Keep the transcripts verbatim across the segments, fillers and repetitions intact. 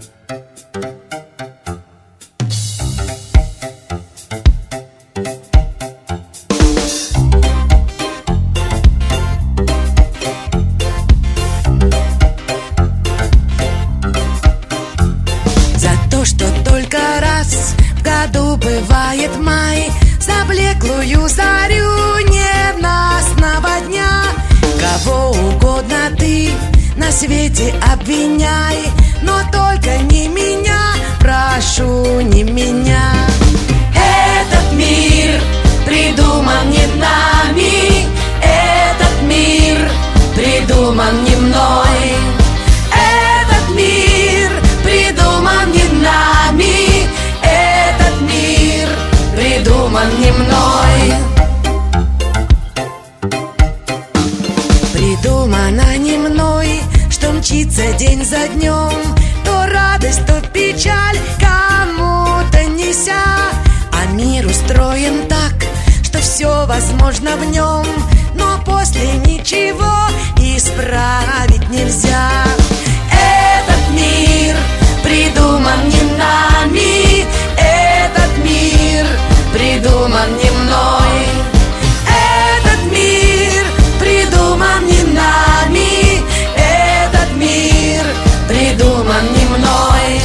Что только раз в году бывает май, заблеклую зарю ненастного дня. Кого угодно ты на свете обвиняй, но только не меня, прошу, не меня. Этот мир придуман не нами, этот мир придуман не мной. Этот мир придуман не нами, этот мир придуман не мной. Придумано не мной, что мчится день за днем, то радость, то печаль кому-то неся. А мир устроен так, что все возможно в нем, но после ничего исправить нельзя. Этот мир придуман не нами, этот мир придуман не мной. Этот мир придуман не нами, этот мир придуман не мной.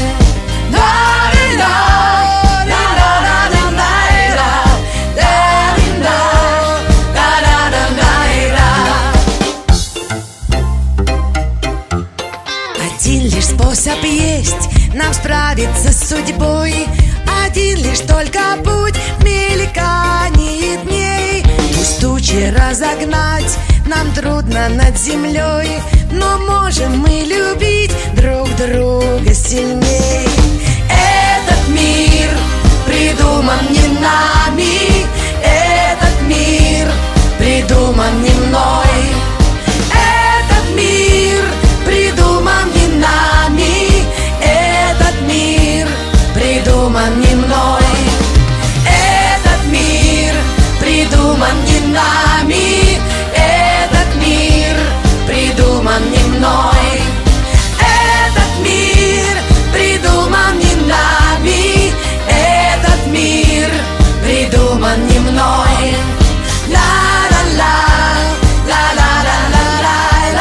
Один лишь способ есть нам справиться с судьбой, один лишь только путь в мелькании дней. Пусть тучи разогнать нам трудно над землей, но можем мы любить друг друга сильней. Этот мир придуман не нами, этот мир придуман не мной. Этот мир придуман не нами, этот мир придуман не мной. Этот мир придуман не нами, этот мир придуман не мной. Этот мир придуман не нами, этот мир придуман не мной. Ла-ла-ла, ла-ла-ла-ла-ла.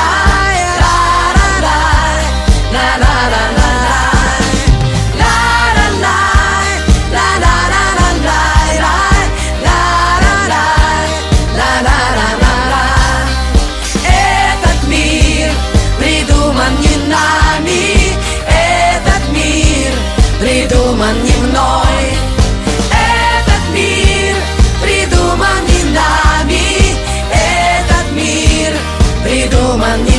Придуман не мной. Этот мир придуман не нами, этот мир придуман не